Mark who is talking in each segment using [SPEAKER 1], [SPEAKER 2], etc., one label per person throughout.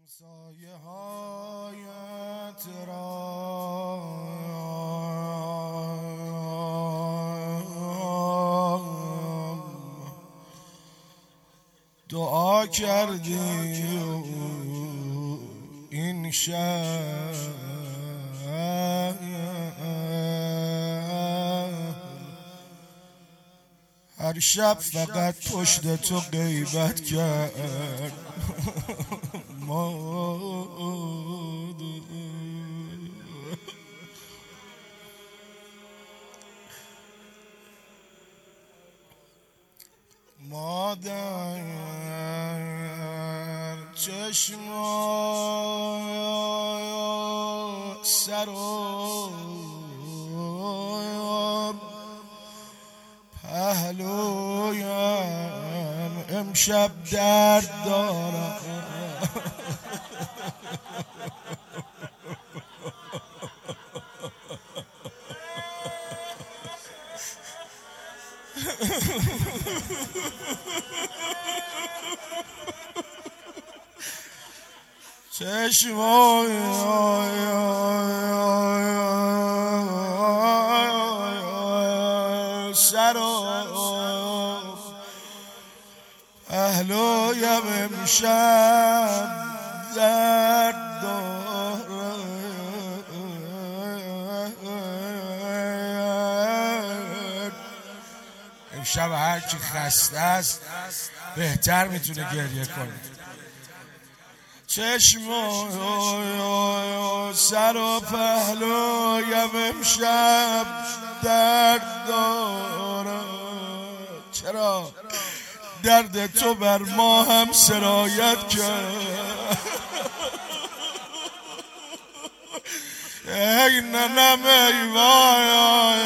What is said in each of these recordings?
[SPEAKER 1] سایه هایت را دعا کردی این شب هر شب فقط پشت تو غیبت کرد مادر چشم سر و پهلویم امشب درد دارم چشمای سر و پهلویم امشب درد دارد امشب هر کی خسته است بهتر میتونه گریه کنه. چشم سر و پهلویم امشب درد دارد. چرا؟ درد تو بر ما هم سرایت کرد. ای ننم ای وای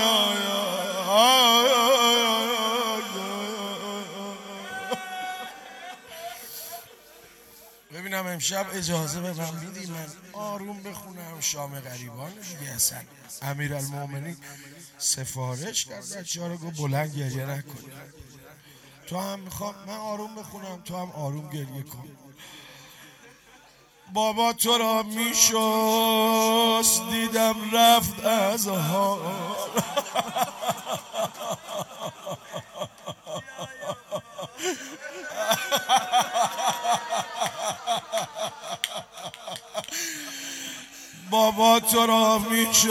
[SPEAKER 1] ببینم امشب اجازه به من میدی من آروم بخونم شام غریبان دیگه. اصلا امیرالمومنین سفارش کرد بچه‌ها رو گفت بلند گریه نکن. تو هم میخوام من آروم بخونم تو هم آروم گریه کن. بابا تو را میشست دیدم رفت از حال. بابا تو را میشست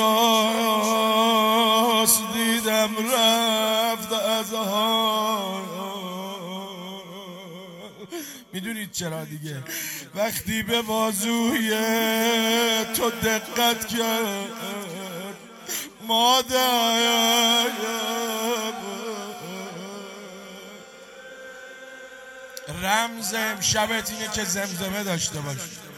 [SPEAKER 1] دیدم رفت از حال. میدونید چرا دیگه؟ وقتی به بازوی تو دقت کرد مادر رمز امشبت اینه که زمزمه داشته باشی.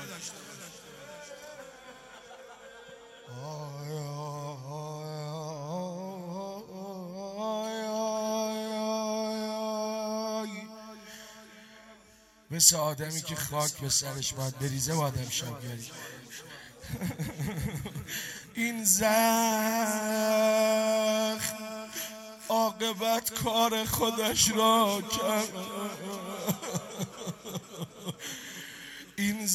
[SPEAKER 1] مثل آدمی که خاک به سرش باید بریزه و آدم شبگری. این زخم عاقبت کار خودش را کرد. این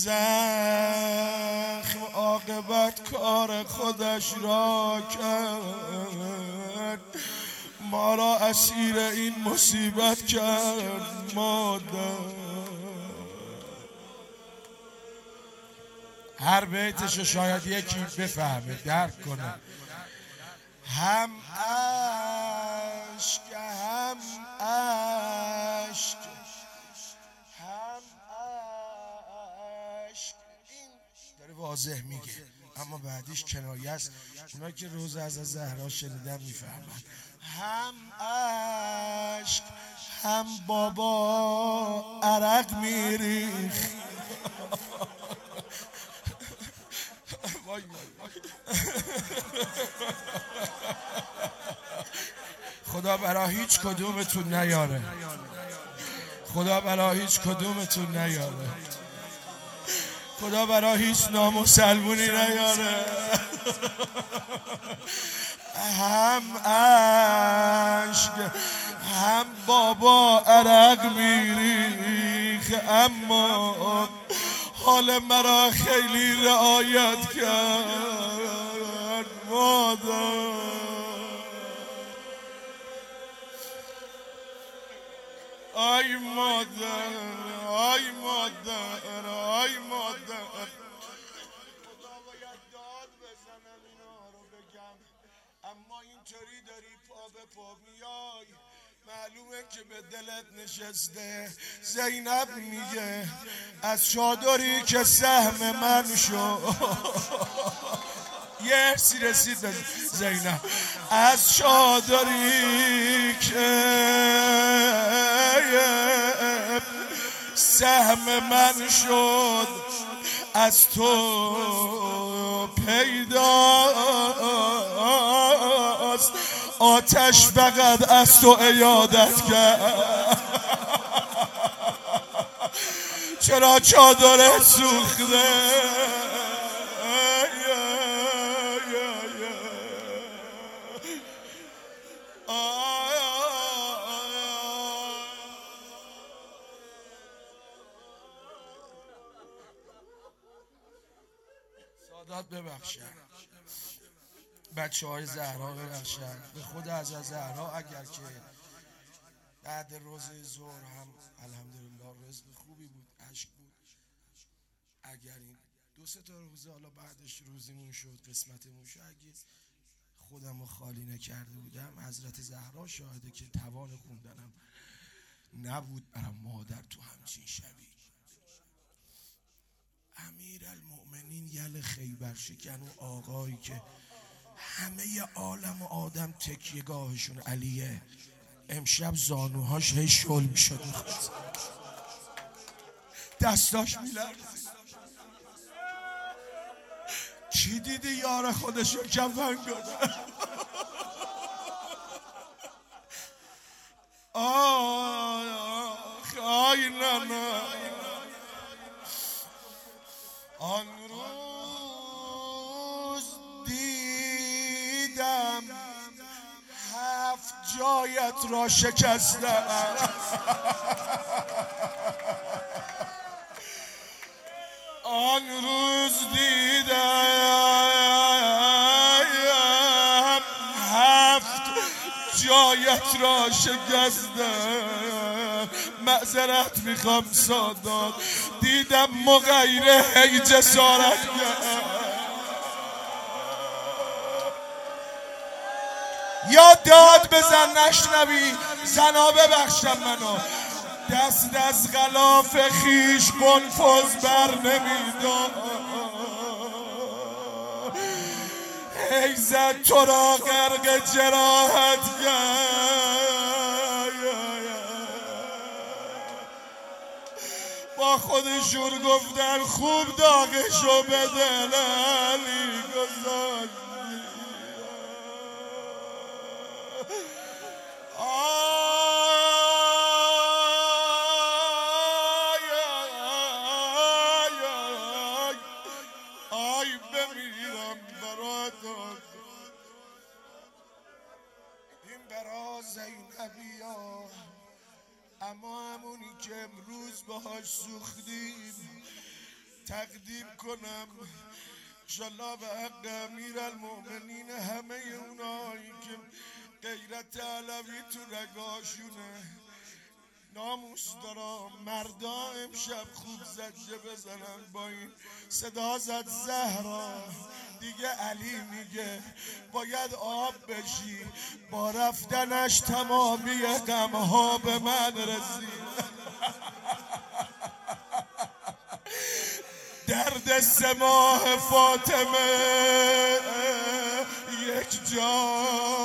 [SPEAKER 1] زخم عاقبت کار خودش را کرد. ما را اسیر این مصیبت کرد مادر. هر بیتشو شاید یکی بفهمه درک کنه. هم عشق هم عشق هم عشق این داره واضح میگه اما بعدیش کنایه است. اونا که روز از زهرا شنیدن میفهمن. هم عشق هم بابا عرق میریخ. خدا برا هیچ کدومتون نیاره. خدا برا هیچ کدومتون نیاره. خدا برا هیچ نامسلمونی نیاره. هم عشق هم بابا عرق میریخ اما حال مرا خیلی رعایت کرد مادر. آی مادر، آی مادر، آی مادر. خدا باید داد بزنم اینا رو بگم، اما اینطوری داری پا به پا میای معلومه که به دلت نشسته. زینب میگه از چادری که سهم من شد یه ارسی رسید به زینب، از چادری که سهم من شد از تو پیداست، آتش فقط از تو عیادت کرد. چرا چادرت سوخته؟ سادات ببخشن، بچه های زهرا ببخشن، به خود از زهرا اگر که بعد روزه ظهر هم الحمدلله رزق خوبی بود، عشق بود، اگر این 2-3 تا روزه حالا بعدش روزیمون شد قسمتمون شد، اگه خودم رو خالی نکرده بودم حضرت زهرا شاهده که توان خوندنم نبود برای مادر تو همچین شبی. امیرالمؤمنین یل خیبر شکن و آقایی که همه عالم و آدم تکیهگاهشون علیه، امشب زانوهاش هی شل میشد، دستاش میلرزید. چی دیدی یار خودشو کفن کنه؟ آی نه آن روز دیدم 7 جایت را شکستم، آن روز دیدم 7 جایت را شکستم. معذرت میخوام سادات، دیدم مغیره هی جسارت کرد. یا داد بزن نشنوی، زنا ببخشم منو، دست از غلاف خیش قنفذ بر نمیداد، هی زد تو را غرق جراحت کرد. با خودشون گفتن خوب داغشو به دل علی گذاشت. آی بمیرم برات، این برا زینبیا، اما همونی که امروز باهاش سوختیم تقدیم کنم انشالله به حق امیرالمؤمنین همه اونایی که غیرت علوی تو رگاشونه. ناموس دارم مردا امشب خوب زجه بزنن، با این صدا زد زهرا دیگه. علی میگه باید آب بشی، با رفتنش تمامی غمها به من رسید. درد 3 ماه فاطمه یک جا،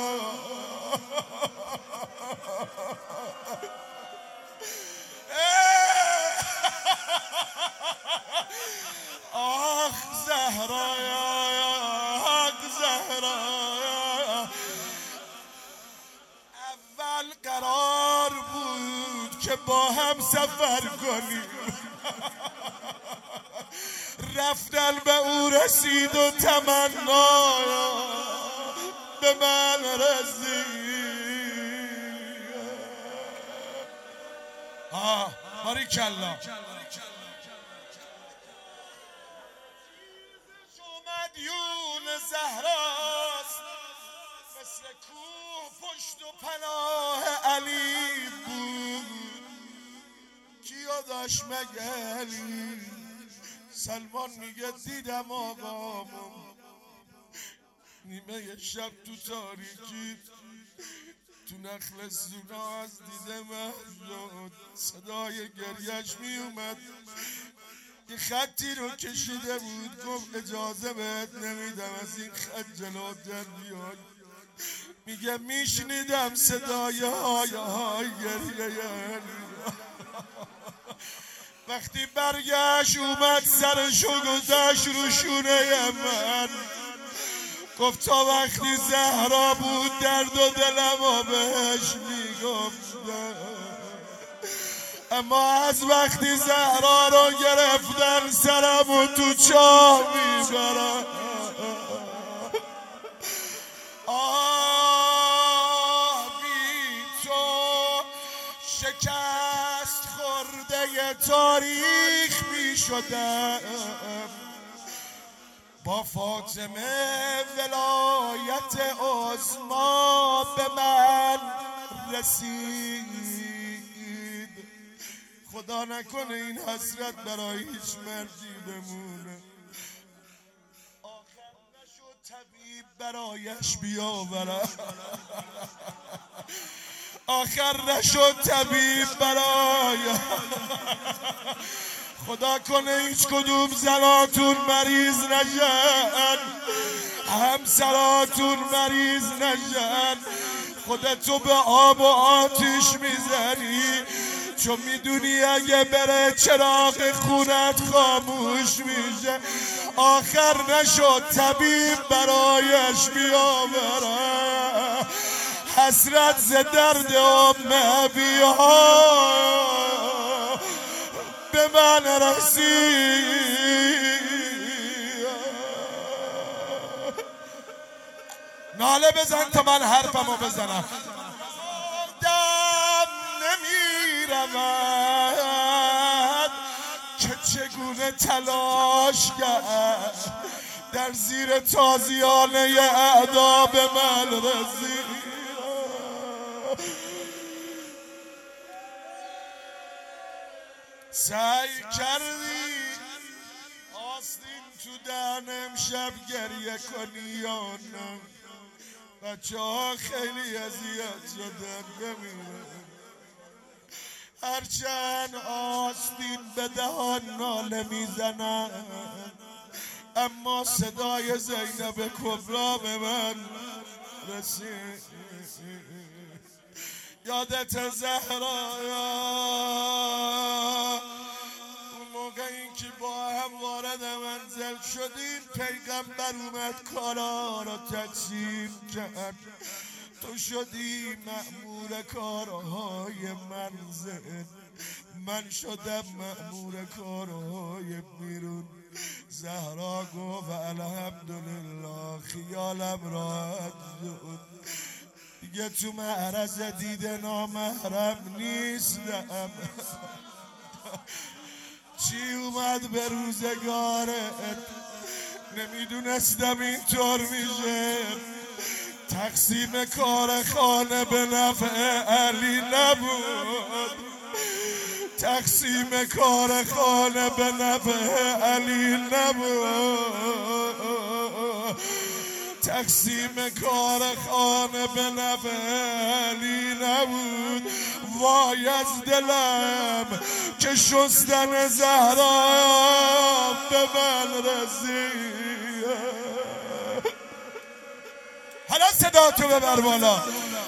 [SPEAKER 1] آخ زهرا، آخ زهرا. اول قرار بود که با هم سفر کنیم، رفتن به او رسید و تمنا به من رسید. باریکلا. زهراست، مثل کوه پشت و پناه علی بود. کیو داشت مگه علی؟ سلمان میگه دیدم آقامو نیمه شب تو تاریکی تو نخل زونا از دیده محو صدای گریش میومد. یه خطی رو کشیده بود، گفت اجازه بهت نمیدم از این خط جلوتر بیای. میگه میشنیدم صدای های گریه. وقتی برگشت اومد سرشو گذاشت رو شونه من، گفت تا وقتی زهرا بود درد و دلمو بهش میگفتم، اما از وقتی زهرا رو گرفتن سرمو تو چاه میبرم. آه بی تو شکست خورده تاریخ میشدم، با فاطمه ولایت عظما به من رسید. خدا نکنه این حسرت برای هیچ مردی بمونه. آخر نشد طبیب برایش بیاورم، آخر نشد طبیب برای خدا کنه هیچ کدوم زناتون مریض نشن، همسراتون مریض نشن. خودتو به آب و آتیش میزنی چون میدونی اگه بره چراغ خونت خاموش میشه. آخر نشد طبیب برایش بیاوره، حسرت ز درد ام بیا به من رسید. ناله بزن تا من حرفمو بزنم. دم نمیرود که چگونه تلاش کرد در زیر تازیانه اعدا به من رسید. سعی کردی آستین تو دهن امشب گریه کنی یا نه؟ بچه ها خیلی اذیت شدن بمیرن. هرچند آستین به دهان ناله میزنن اما صدای زینب کبرا به من رسید. یادت زهرایا اون موقعی که با هم وارد منزل شدیم پیغمبر اومد کارا را تقسیم کرد، تو شدی مأمور کارهای منزل، من شدم مأمور کارهای بیرون. زهرا گفت الحمدلله خیالم راحت شد، دیگه تو معرض دید نامحرم نیستم. چی اومد به روزگارت نمیدونستم اینطور میشه. تقسیم کار خانه به نفع علی نبود، تقسیم کار خانه به نفع علی نبود، تقسیم کار خانه به نفع علی نبود. وای از دلم که شستن زهرا به من رسید. حالا صدا تو ببر بالا.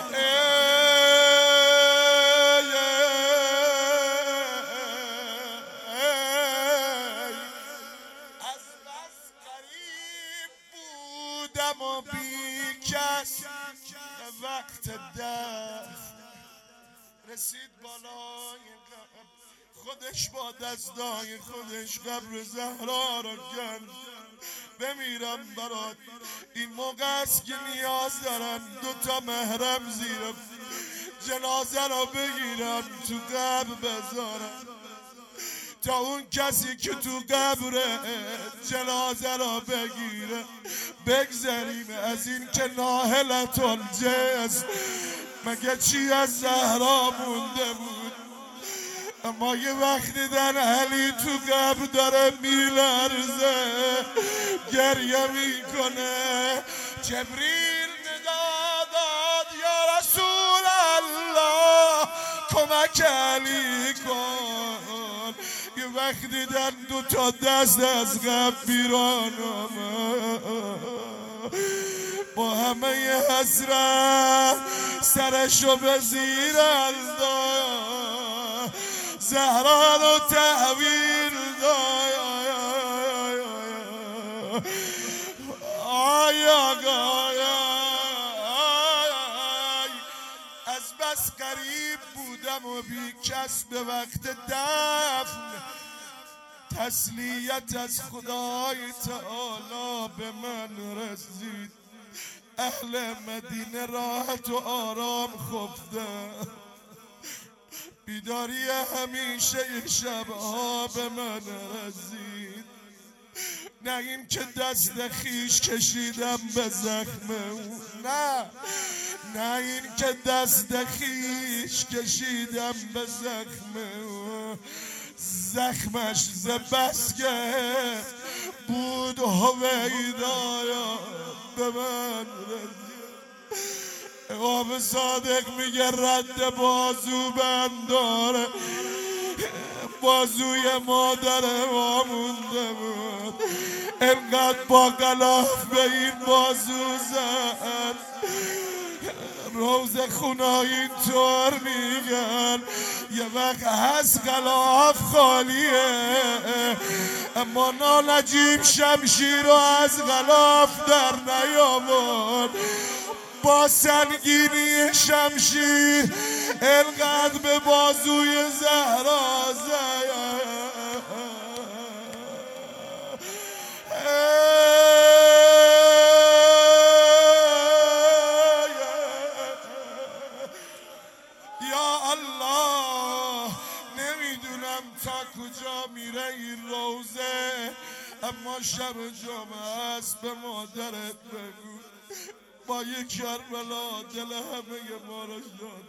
[SPEAKER 1] از بس غریب بودم و بی کس وقت دفن رسید بالای قبر، خودش با دستای خودش قبر زهرا را گرد. بمیرم برات این موقع است که نیاز دارن دوتا محرم زیر جنازه را بگیرن تو قبر بذارن. تا اون کسی که تو قبر جنازه را بگیره بگذریم از این که ناهلت الجسم مگه چی از زهرا مونده بود. اما یه وقت دیدن علی تو قبر داره میلرزه گریه میکنه، جبریل ندا داد یا رسول الله کمک علی کن. یه وقت دیدن 2 تا دست از قبر بیرون با همه حسرت سرشو به زیر انداخت، زهرا رو تحویل داد. از بس قریب بودم و بی کس به وقت دفن تسلیت از خدای تعالی به من رسید. اهل مدینه راحت و آرام خفتن، بیداری همیشه شبها به من رسید. نه این که دست خیش کشیدم به زخم او، نه این که دست خیش کشیدم به زخم او، زخمش ز بس که بود هویدا به من رسید. امام صادق میگه رد بازو بند داره، بازوی مادر ما مونده بود، انقدر با غلاف به این بازو زد. روز خونایی اینطور میگن یه وقت هست غلاف خالیه، اما نالجیب شمشیر رو از غلاف در نیاورد. با سنگینی شمشیر انقدر به بازوی زهرا زد. یا الله نمیدونم تا کجا میره این روزه، اما شب جمعه است به مادرت بگو با یک کربلا دل همه ما را شاد.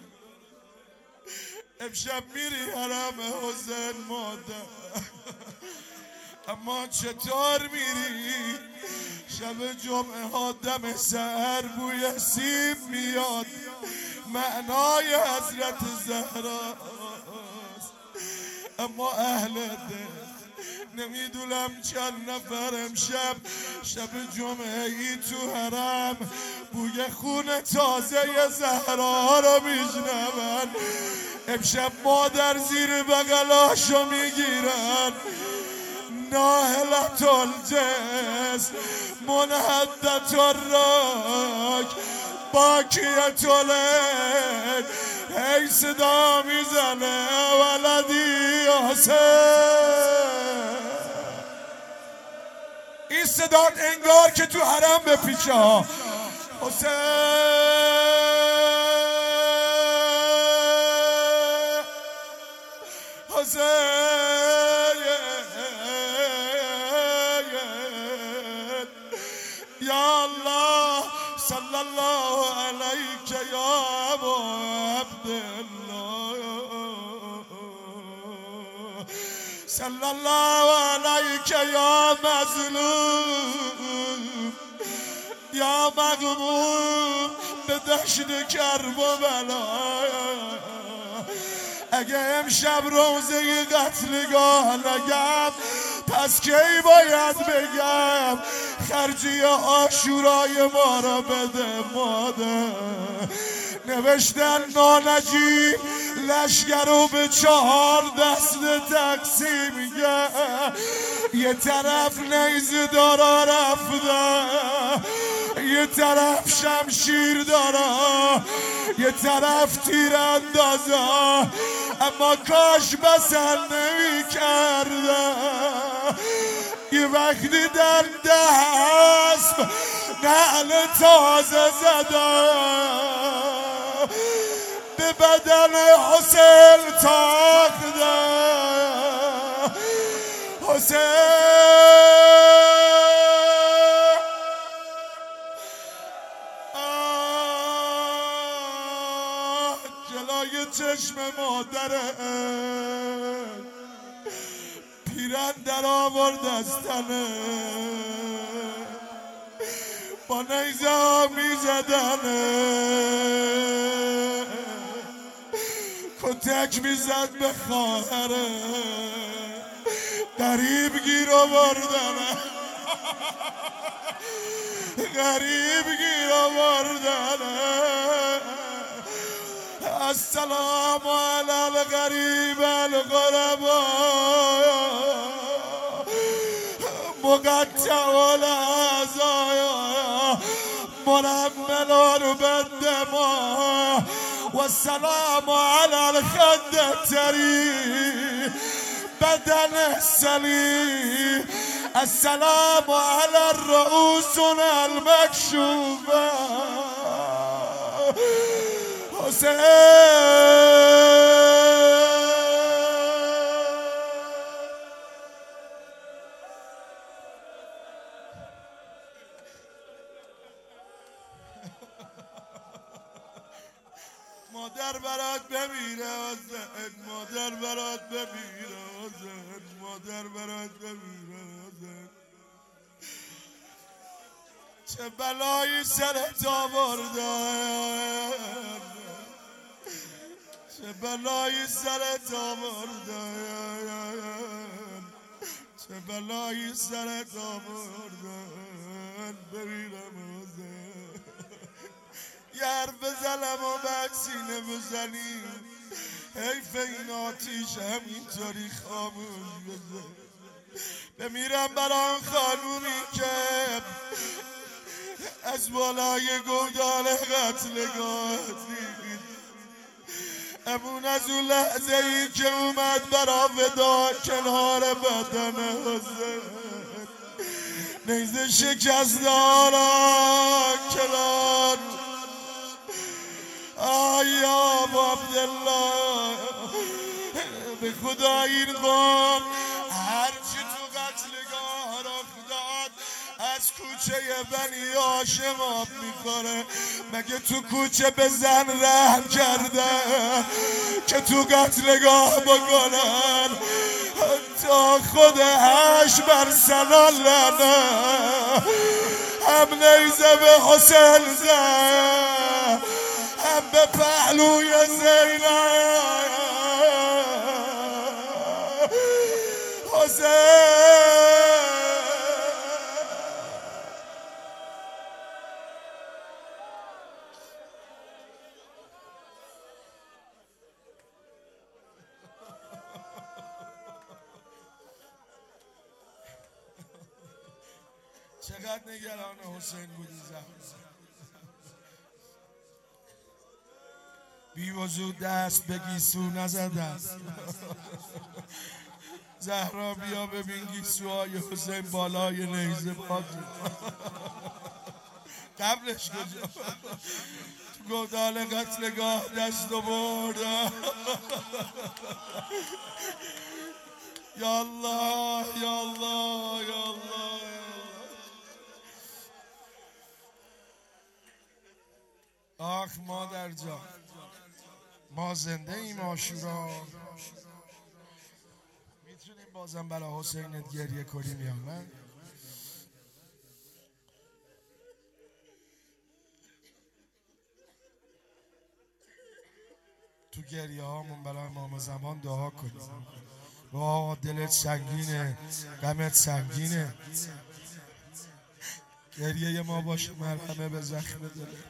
[SPEAKER 1] امشب میری حرم حسین مادر، اما چطور میری؟ شب جمعه ها دم سحر بوی سیب میاد، معنای حضرت زهراست. اما اهل دل نمیدونم چند نفر امشب شب جمعه ای تو حرم بوی خون تازه زهرا رو میشنون. امشب مادر زیر بغلاشو میگیرن، ناهلت الجسم منحدت الراک باکیت العین، هی صدا میزنه ولدی حسین. این صدا انگار که تو حرم بپیچه ها، حسین حسین یا الله صلی الله علیک یا ابا عبدالله، صلی الله علیک یا مظلوم یا مغموم به دشت کرب و بلا. اگه امشب روزه قتلگاه نگم پس کی باید بگم خرجی عاشورای ما را بده مادر. نوشتن نانجیب لشگر رو به 4 دست تقسیم کرد، یه طرف نیزه دارا رفته، یه طرف شمشیر دارا، یه طرف تیر اندازه، اما کاش بسن نمی کرده. یه وقتی در دست نعل تازه زده به بدن حسین تاخته، حسین جلای چشم مادره پیرن در آورد از تنه با نیزه ها می زدنه کتک می زد به خواهره غریب گیر آوردنه غریب گیر آوردنه السلام علی الغریب الغربا مقطع العزایا منمل بالدماء والسلام على الخد التري بدن السليم السلام على الرؤوسنا المكشوفة مادر برات بمیره حسین مادر برات بمیره حسین مادر برات بمیره حسین چه بلایی سرت آوردن چه بلایی سرت آوردن چه بلایی سرت آوردن بمیرم حسین یه حرف بزنم و بکسینه بزنیم حیف این آتیش همینطوری خاموش بزن بمیرم برای خانومی که از بالای گودال قتلگاه دید امون از اون لحظه ای که اومد برا ودا کنار بدن حسین نیزه شکست دارا کنار آیا عبدالله به خدا این قوم هرچی تو قتلگاه را داد از کوچه بنی هاشم آب میخوره مگه تو کوچه به زن رحم کرده که تو قتلگاه بکنن تا خود 8 بر سلالنه هم نیزه به حسین زد هم به پهلوی زینب حسین چقدر نگران حسین بودی زهرا بی وضو دست به گیسو نزدم زهرا بیا ببین گیسوهای حسین بالای نیزه بازی قبلش کجا تو گودال قتلگاه دست و برد یا الله یا الله یا الله آخ مادر جان ما زنده ایم عاشورا میتونیم بازم برای حسینت گریه کنیم یا نه تو گریه هامون برای امام زمان دعا کنیم با دلت سنگینه غمت سنگینه گریه ما باشه مرهمه به زخم دلت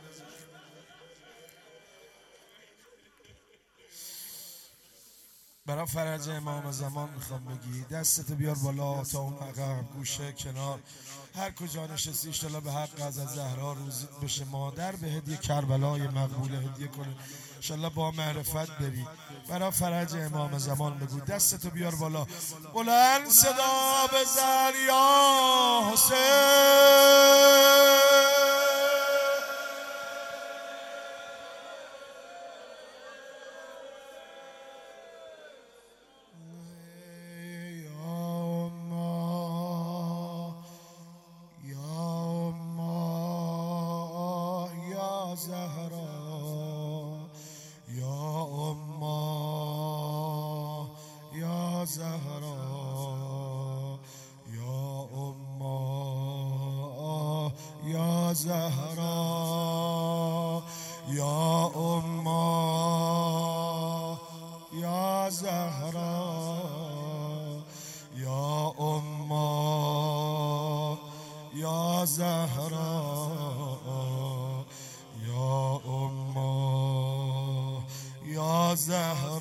[SPEAKER 1] برای فرج امام زمان میخوام بگی دستتو بیار بالا تا اون عقب گوشه کنار هر کجا نشستی انشالله به حق از زهرا روزیت بشه مادر به هدیه کربلای مقبول هدیه کنه انشالله با معرفت بری برای فرج امام زمان بگو دستتو بیار بالا بلند صدا بزن یا حسین زهرا یا اما یا زهرا یا اما یا زهرا یا اما یا زهرا یا اما یا زهرا